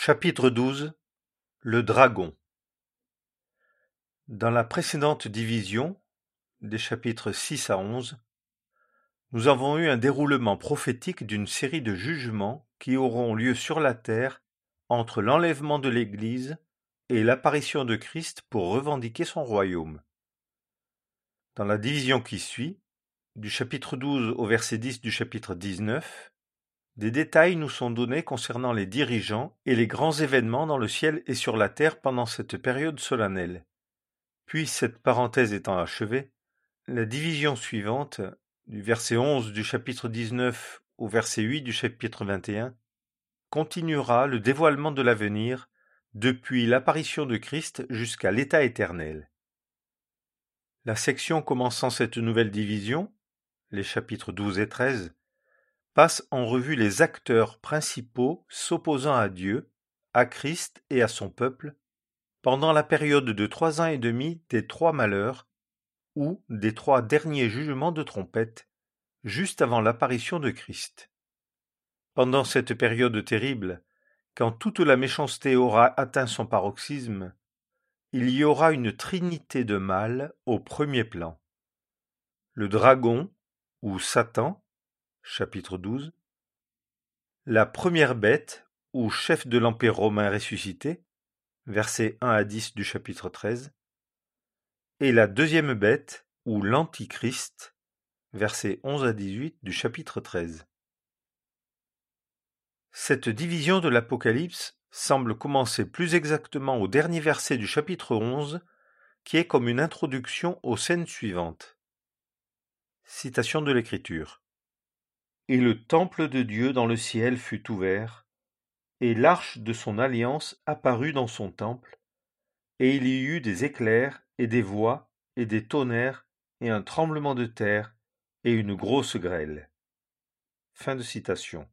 Chapitre 12. Le dragon. Dans la précédente division, des chapitres 6 à 11, nous avons eu un déroulement prophétique d'une série de jugements qui auront lieu sur la terre entre l'enlèvement de l'Église et l'apparition de Christ pour revendiquer son royaume. Dans la division qui suit, du chapitre 12 au verset 10 du chapitre 19, des détails nous sont donnés concernant les dirigeants et les grands événements dans le ciel et sur la terre pendant cette période solennelle. Puis, cette parenthèse étant achevée, la division suivante, du verset 11 du chapitre 19 au verset 8 du chapitre 21, continuera le dévoilement de l'avenir depuis l'apparition de Christ jusqu'à l'état éternel. La section commençant cette nouvelle division, les chapitres 12 et 13, passe en revue les acteurs principaux s'opposant à Dieu, à Christ et à son peuple, pendant la période de 3 ans et demi des trois malheurs, ou des trois derniers jugements de trompette, juste avant l'apparition de Christ. Pendant cette période terrible, quand toute la méchanceté aura atteint son paroxysme, il y aura une trinité de mal au premier plan. Le dragon, ou Satan, chapitre 12, la première bête, ou chef de l'Empire romain ressuscité, versets 1 à 10 du chapitre 13, et la deuxième bête, ou l'Antichrist, versets 11 à 18 du chapitre 13. Cette division de l'Apocalypse semble commencer plus exactement au dernier verset du chapitre 11, qui est comme une introduction aux scènes suivantes. Citation de l'Écriture. « Et le temple de Dieu dans le ciel fut ouvert, et l'arche de son alliance apparut dans son temple, et il y eut des éclairs, et des voix, et des tonnerres, et un tremblement de terre, et une grosse grêle. » Fin de citation.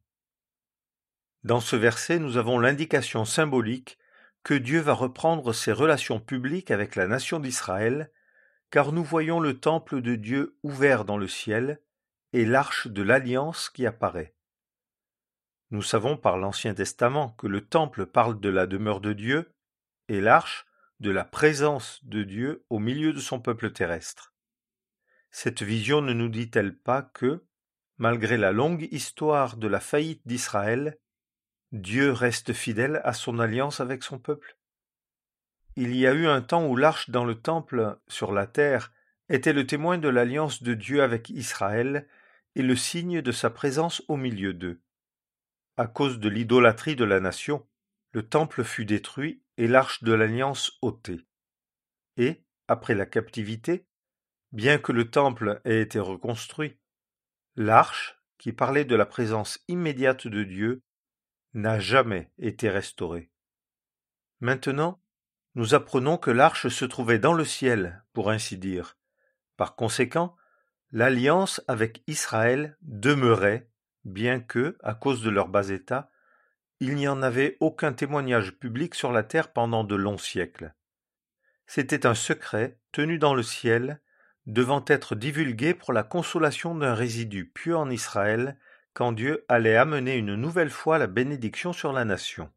Dans ce verset, nous avons l'indication symbolique que Dieu va reprendre ses relations publiques avec la nation d'Israël, car nous voyons le temple de Dieu ouvert dans le ciel et l'arche de l'alliance qui apparaît. Nous savons par l'Ancien Testament que le temple parle de la demeure de Dieu et l'arche de la présence de Dieu au milieu de son peuple terrestre. Cette vision ne nous dit-elle pas que, malgré la longue histoire de la faillite d'Israël, Dieu reste fidèle à son alliance avec son peuple? Il y a eu un temps où l'arche dans le temple, sur la terre, était le témoin de l'alliance de Dieu avec Israël et le signe de sa présence au milieu d'eux. À cause de l'idolâtrie de la nation, le temple fut détruit et l'arche de l'alliance ôtée. Et, après la captivité, bien que le temple ait été reconstruit, l'arche, qui parlait de la présence immédiate de Dieu, n'a jamais été restaurée. Maintenant, nous apprenons que l'arche se trouvait dans le ciel, pour ainsi dire. Par conséquent, l'alliance avec Israël demeurait, bien que, à cause de leur bas état, il n'y en avait aucun témoignage public sur la terre pendant de longs siècles. C'était un secret tenu dans le ciel, devant être divulgué pour la consolation d'un résidu pieux en Israël, quand Dieu allait amener une nouvelle fois la bénédiction sur la nation.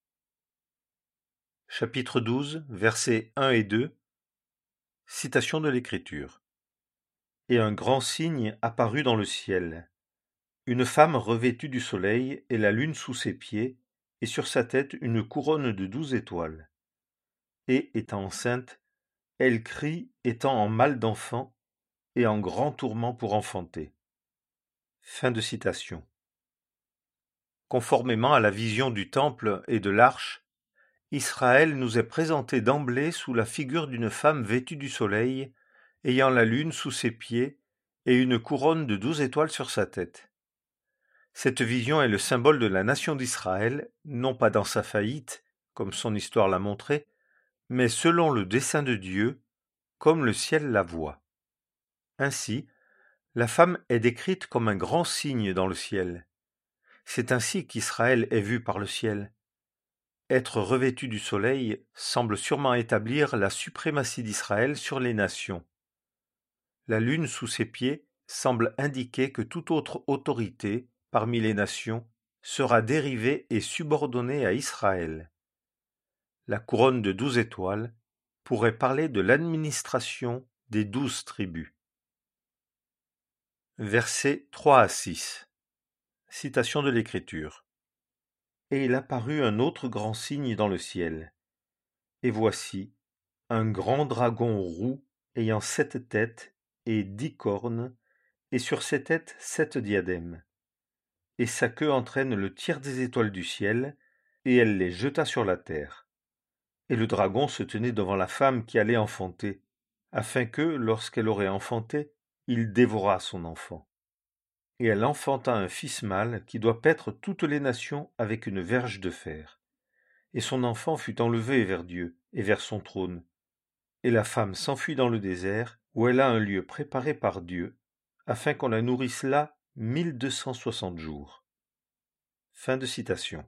Chapitre 12, versets 1 et 2. Citation de l'Écriture. Et un grand signe apparut dans le ciel. Une femme revêtue du soleil et la lune sous ses pieds, et sur sa tête une couronne de 12 étoiles. Et, étant enceinte, elle crie, étant en mal d'enfant, et en grand tourment pour enfanter. Fin de citation. Conformément à la vision du temple et de l'arche, Israël nous est présenté d'emblée sous la figure d'une femme vêtue du soleil, ayant la lune sous ses pieds et une couronne de 12 étoiles sur sa tête. Cette vision est le symbole de la nation d'Israël, non pas dans sa faillite, comme son histoire l'a montré, mais selon le dessein de Dieu, comme le ciel la voit. Ainsi, la femme est décrite comme un grand signe dans le ciel. C'est ainsi qu'Israël est vu par le ciel. Être revêtu du soleil semble sûrement établir la suprématie d'Israël sur les nations. La lune sous ses pieds semble indiquer que toute autre autorité, parmi les nations, sera dérivé et subordonné à Israël. La couronne de 12 étoiles pourrait parler de l'administration des 12 tribus. Versets 3 à 6. Citation de l'Écriture. Et il apparut un autre grand signe dans le ciel. Et voici, un grand dragon roux ayant 7 têtes et 10 cornes, et sur ses têtes 7 diadèmes. Et sa queue entraîne le tiers des étoiles du ciel, et elle les jeta sur la terre. Et le dragon se tenait devant la femme qui allait enfanter, afin que, lorsqu'elle aurait enfanté, il dévorât son enfant. Et elle enfanta un fils mâle qui doit paître toutes les nations avec une verge de fer. Et son enfant fut enlevé vers Dieu et vers son trône. Et la femme s'enfuit dans le désert, où elle a un lieu préparé par Dieu, afin qu'on la nourrisse là 1260 jours. Fin de citation.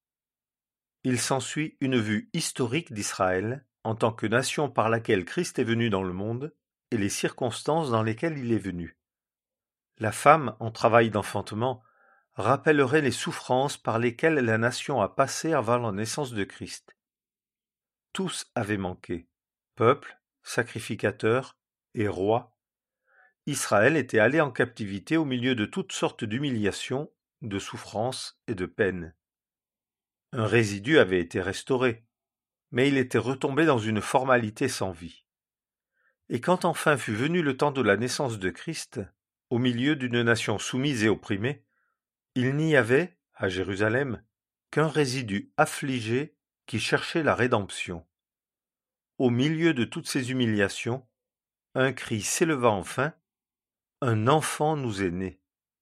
Il s'ensuit une vue historique d'Israël en tant que nation par laquelle Christ est venu dans le monde et les circonstances dans lesquelles il est venu. La femme, en travail d'enfantement, rappellerait les souffrances par lesquelles la nation a passé avant la naissance de Christ. Tous avaient manqué, peuple, sacrificateur et roi. Israël était allé en captivité au milieu de toutes sortes d'humiliations, de souffrances et de peines. Un résidu avait été restauré, mais il était retombé dans une formalité sans vie. Et quand enfin fut venu le temps de la naissance de Christ, au milieu d'une nation soumise et opprimée, il n'y avait, à Jérusalem, qu'un résidu affligé qui cherchait la rédemption. Au milieu de toutes ces humiliations, un cri s'éleva enfin, « Un enfant nous est né ».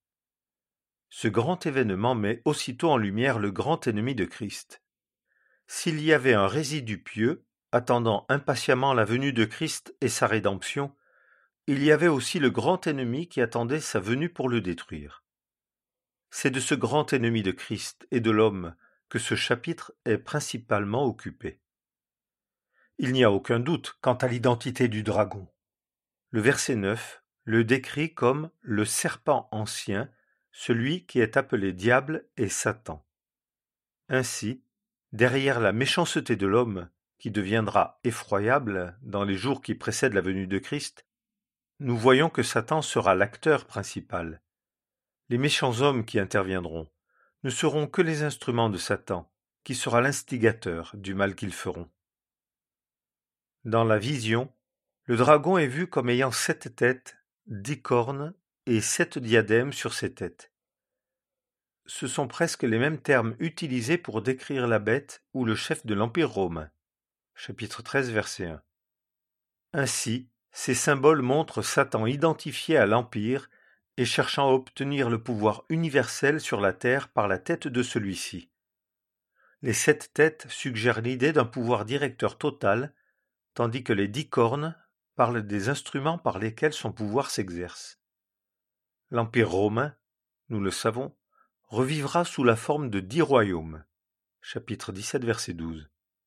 Ce grand événement met aussitôt en lumière le grand ennemi de Christ. S'il y avait un résidu pieux, attendant impatiemment la venue de Christ et sa rédemption, il y avait aussi le grand ennemi qui attendait sa venue pour le détruire. C'est de ce grand ennemi de Christ et de l'homme que ce chapitre est principalement occupé. Il n'y a aucun doute quant à l'identité du dragon. Le verset 9 le décrit comme le serpent ancien, celui qui est appelé diable et Satan. Ainsi, derrière la méchanceté de l'homme, qui deviendra effroyable dans les jours qui précèdent la venue de Christ, nous voyons que Satan sera l'acteur principal. Les méchants hommes qui interviendront ne seront que les instruments de Satan, qui sera l'instigateur du mal qu'ils feront. Dans la vision, le dragon est vu comme ayant 7 têtes, 10 cornes et 7 diadèmes sur ses têtes. Ce sont presque les mêmes termes utilisés pour décrire la bête ou le chef de l'Empire romain. Chapitre 13, verset 1. Ainsi, ces symboles montrent Satan identifié à l'Empire et cherchant à obtenir le pouvoir universel sur la terre par la tête de celui-ci. Les 7 têtes suggèrent l'idée d'un pouvoir directeur total, tandis que les 10 cornes parlent des instruments par lesquels son pouvoir s'exerce. L'Empire romain, nous le savons, revivra sous la forme de 10 royaumes. Chapitre 17, verset 12.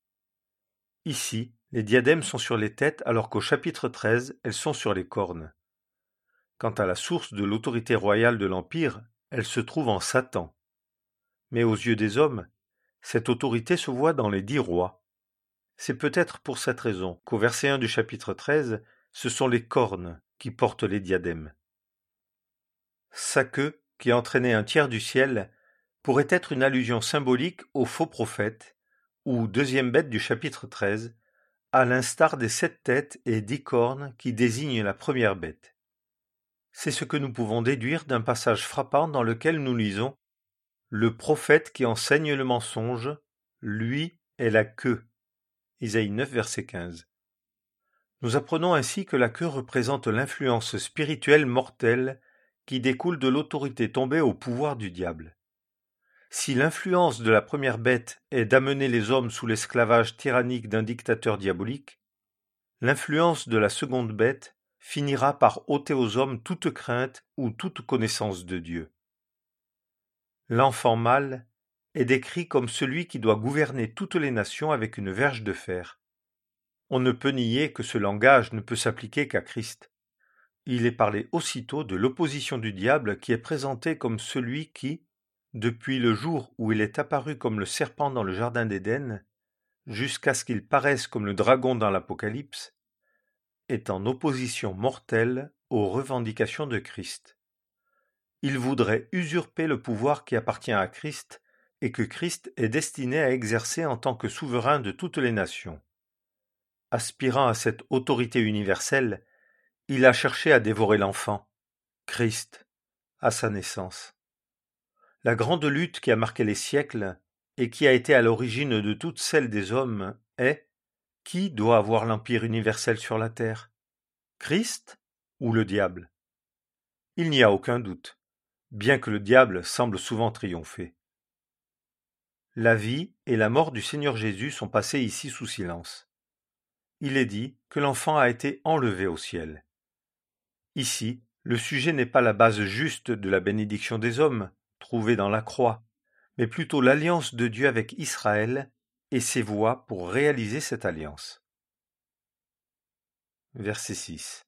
Ici, les diadèmes sont sur les têtes alors qu'au chapitre 13, elles sont sur les cornes. Quant à la source de l'autorité royale de l'Empire, elle se trouve en Satan. Mais aux yeux des hommes, cette autorité se voit dans les 10 rois. C'est peut-être pour cette raison qu'au verset 1 du chapitre 13, ce sont les cornes qui portent les diadèmes. Sa queue, qui entraînait un tiers du ciel, pourrait être une allusion symbolique au faux prophète, ou deuxième bête du chapitre 13, à l'instar des 7 têtes et 10 cornes qui désignent la première bête. C'est ce que nous pouvons déduire d'un passage frappant dans lequel nous lisons « Le prophète qui enseigne le mensonge, lui est la queue ». Isaïe 9, verset 15. Nous apprenons ainsi que la queue représente l'influence spirituelle mortelle qui découle de l'autorité tombée au pouvoir du diable. Si l'influence de la première bête est d'amener les hommes sous l'esclavage tyrannique d'un dictateur diabolique, l'influence de la seconde bête finira par ôter aux hommes toute crainte ou toute connaissance de Dieu. L'enfant mâle est décrit comme celui qui doit gouverner toutes les nations avec une verge de fer. On ne peut nier que ce langage ne peut s'appliquer qu'à Christ. Il est parlé aussitôt de l'opposition du diable qui est présenté comme celui qui, depuis le jour où il est apparu comme le serpent dans le jardin d'Éden, jusqu'à ce qu'il paraisse comme le dragon dans l'Apocalypse, est en opposition mortelle aux revendications de Christ. Il voudrait usurper le pouvoir qui appartient à Christ et que Christ est destiné à exercer en tant que souverain de toutes les nations. Aspirant à cette autorité universelle, il a cherché à dévorer l'enfant, Christ, à sa naissance. La grande lutte qui a marqué les siècles et qui a été à l'origine de toute celle des hommes est: qui doit avoir l'empire universel sur la terre, Christ ou le diable? Il n'y a aucun doute, bien que le diable semble souvent triompher. La vie et la mort du Seigneur Jésus sont passées ici sous silence. Il est dit que l'enfant a été enlevé au ciel. Ici, le sujet n'est pas la base juste de la bénédiction des hommes, trouvée dans la croix, mais plutôt l'alliance de Dieu avec Israël et ses voies pour réaliser cette alliance. Verset 6.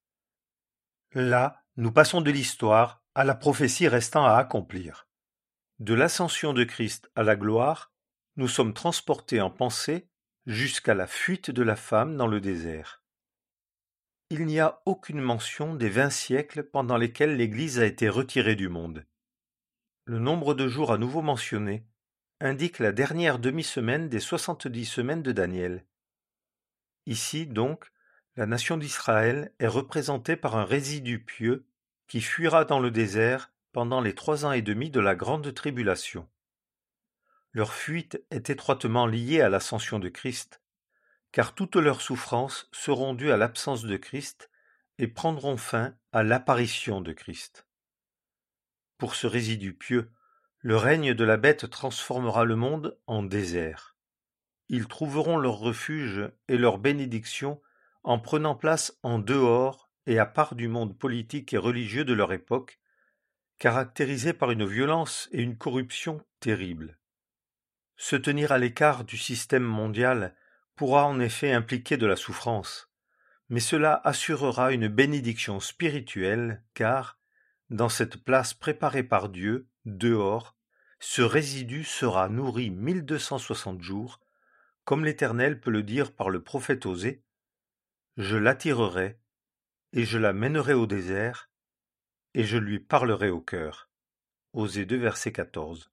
Là, nous passons de l'histoire à la prophétie restant à accomplir. De l'ascension de Christ à la gloire, nous sommes transportés en pensée jusqu'à la fuite de la femme dans le désert. Il n'y a aucune mention des 20 siècles pendant lesquels l'Église a été retirée du monde. Le nombre de jours à nouveau mentionné indique la dernière demi-semaine des 70 semaines de Daniel. Ici, donc, la nation d'Israël est représentée par un résidu pieux qui fuira dans le désert pendant les 3 ans et demi de la grande tribulation. Leur fuite est étroitement liée à l'ascension de Christ, car toutes leurs souffrances seront dues à l'absence de Christ et prendront fin à l'apparition de Christ. Pour ce résidu pieux, le règne de la bête transformera le monde en désert. Ils trouveront leur refuge et leur bénédiction en prenant place en dehors et à part du monde politique et religieux de leur époque, caractérisé par une violence et une corruption terribles. Se tenir à l'écart du système mondial pourra en effet impliquer de la souffrance, mais cela assurera une bénédiction spirituelle car, dans cette place préparée par Dieu, dehors, ce résidu sera nourri 1260 jours, comme l'Éternel peut le dire par le prophète Osée: « Je l'attirerai, et je la mènerai au désert, et je lui parlerai au cœur. » Osée 2, verset 14.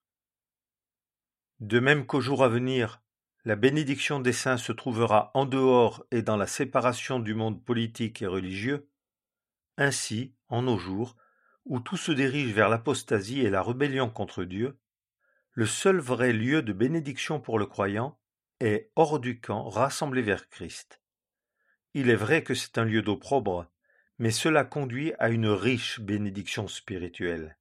De même qu'au jour à venir, la bénédiction des saints se trouvera en dehors et dans la séparation du monde politique et religieux, ainsi, en nos jours, où tout se dirige vers l'apostasie et la rébellion contre Dieu, le seul vrai lieu de bénédiction pour le croyant est hors du camp rassemblé vers Christ. Il est vrai que c'est un lieu d'opprobre, mais cela conduit à une riche bénédiction spirituelle.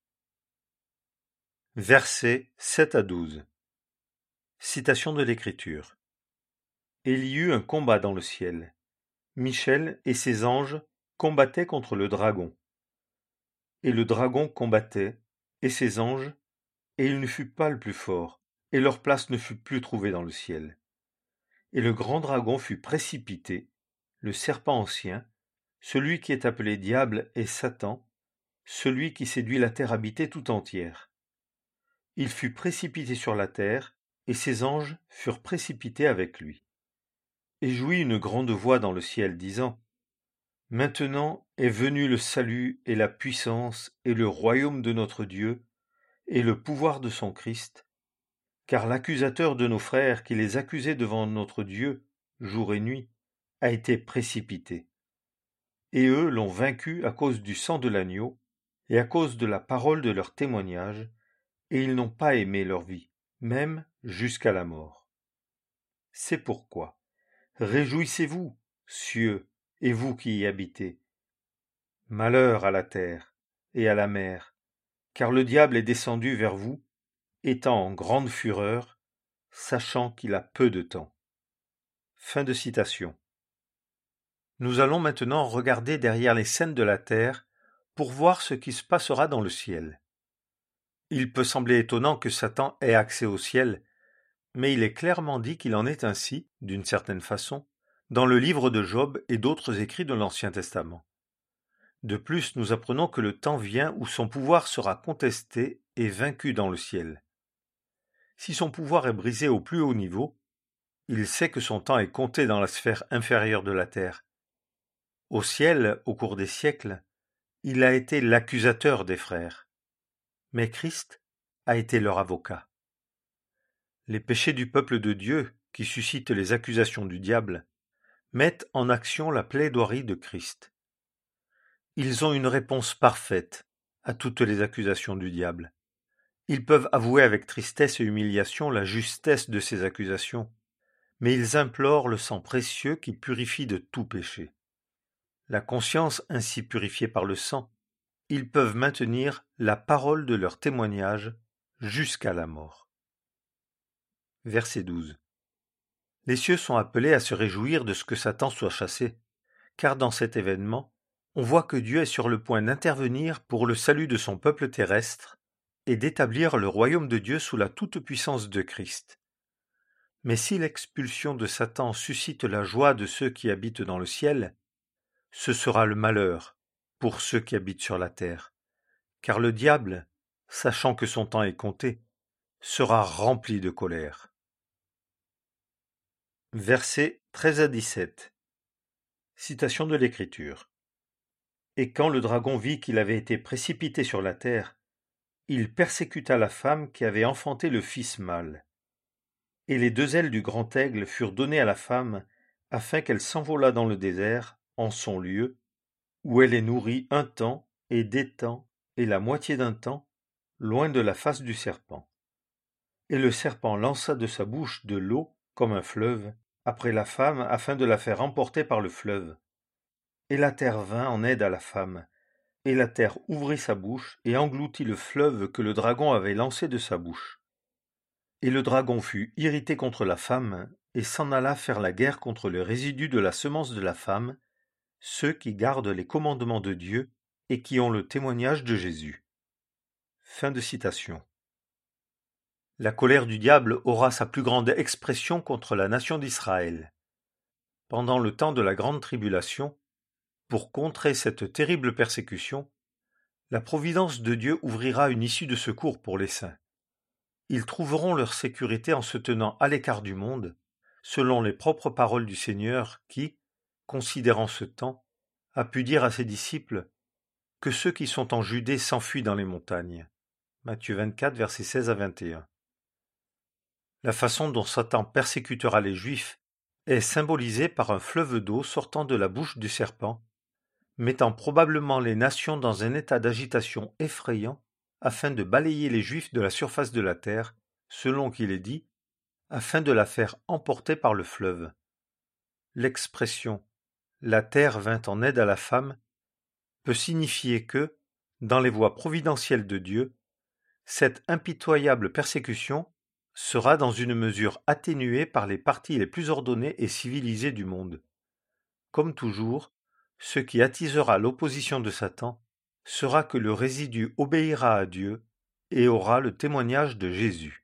Versets 7 à 12. Citation de l'Écriture. Il y eut un combat dans le ciel. Michel et ses anges combattaient contre le dragon. Et le dragon combattait, et ses anges, et il ne fut pas le plus fort, et leur place ne fut plus trouvée dans le ciel. Et le grand dragon fut précipité, le serpent ancien, celui qui est appelé Diable et Satan, celui qui séduit la terre habitée tout entière. Il fut précipité sur la terre, et ses anges furent précipités avec lui. Et jouit une grande voix dans le ciel, disant: Maintenant est venu le salut et la puissance et le royaume de notre Dieu et le pouvoir de son Christ, car l'accusateur de nos frères qui les accusait devant notre Dieu jour et nuit a été précipité. Et eux l'ont vaincu à cause du sang de l'agneau et à cause de la parole de leur témoignage, et ils n'ont pas aimé leur vie, même jusqu'à la mort. C'est pourquoi, réjouissez-vous, cieux, et vous qui y habitez. Malheur à la terre et à la mer, car le diable est descendu vers vous, étant en grande fureur, sachant qu'il a peu de temps. Fin de citation. Nous allons maintenant regarder derrière les scènes de la terre pour voir ce qui se passera dans le ciel. Il peut sembler étonnant que Satan ait accès au ciel, mais il est clairement dit qu'il en est ainsi, d'une certaine façon, dans le livre de Job et d'autres écrits de l'Ancien Testament. De plus, nous apprenons que le temps vient où son pouvoir sera contesté et vaincu dans le ciel. Si son pouvoir est brisé au plus haut niveau, il sait que son temps est compté dans la sphère inférieure de la terre. Au ciel, au cours des siècles, il a été l'accusateur des frères. Mais Christ a été leur avocat. Les péchés du peuple de Dieu, qui suscitent les accusations du diable, mettent en action la plaidoirie de Christ. Ils ont une réponse parfaite à toutes les accusations du diable. Ils peuvent avouer avec tristesse et humiliation la justesse de ces accusations, mais ils implorent le sang précieux qui purifie de tout péché. La conscience ainsi purifiée par le sang, ils peuvent maintenir la parole de leur témoignage jusqu'à la mort. Verset 12. Les cieux sont appelés à se réjouir de ce que Satan soit chassé, car dans cet événement, on voit que Dieu est sur le point d'intervenir pour le salut de son peuple terrestre et d'établir le royaume de Dieu sous la toute-puissance de Christ. Mais si l'expulsion de Satan suscite la joie de ceux qui habitent dans le ciel, ce sera le malheur pour ceux qui habitent sur la terre, car le diable, sachant que son temps est compté, sera rempli de colère. Versets 13 à 17. Citation de l'Écriture. Et quand le dragon vit qu'il avait été précipité sur la terre, il persécuta la femme qui avait enfanté le fils mâle. Et les 2 ailes du grand aigle furent données à la femme, afin qu'elle s'envolât dans le désert, en son lieu, où elle est nourrie 1 temps, et des temps, et la moitié d'un temps, loin de la face du serpent. Et le serpent lança de sa bouche de l'eau, comme un fleuve, après la femme, afin de la faire emporter par le fleuve. Et la terre vint en aide à la femme, et la terre ouvrit sa bouche, et engloutit le fleuve que le dragon avait lancé de sa bouche. Et le dragon fut irrité contre la femme, et s'en alla faire la guerre contre le résidu de la semence de la femme, ceux qui gardent les commandements de Dieu et qui ont le témoignage de Jésus. Fin de citation. La colère du diable aura sa plus grande expression contre la nation d'Israël. Pendant le temps de la grande tribulation, pour contrer cette terrible persécution, la providence de Dieu ouvrira une issue de secours pour les saints. Ils trouveront leur sécurité en se tenant à l'écart du monde, selon les propres paroles du Seigneur qui, considérant ce temps, a pu dire à ses disciples que ceux qui sont en Judée s'enfuient dans les montagnes. Matthieu 24, versets 16 à 21. La façon dont Satan persécutera les Juifs est symbolisée par un fleuve d'eau sortant de la bouche du serpent, mettant probablement les nations dans un état d'agitation effrayant afin de balayer les Juifs de la surface de la terre, selon qu'il est dit, afin de la faire emporter par le fleuve. L'expression « la terre vint en aide à la femme » peut signifier que, dans les voies providentielles de Dieu, cette impitoyable persécution sera dans une mesure atténuée par les parties les plus ordonnées et civilisées du monde. Comme toujours, ce qui attisera l'opposition de Satan sera que le résidu obéira à Dieu et aura le témoignage de Jésus.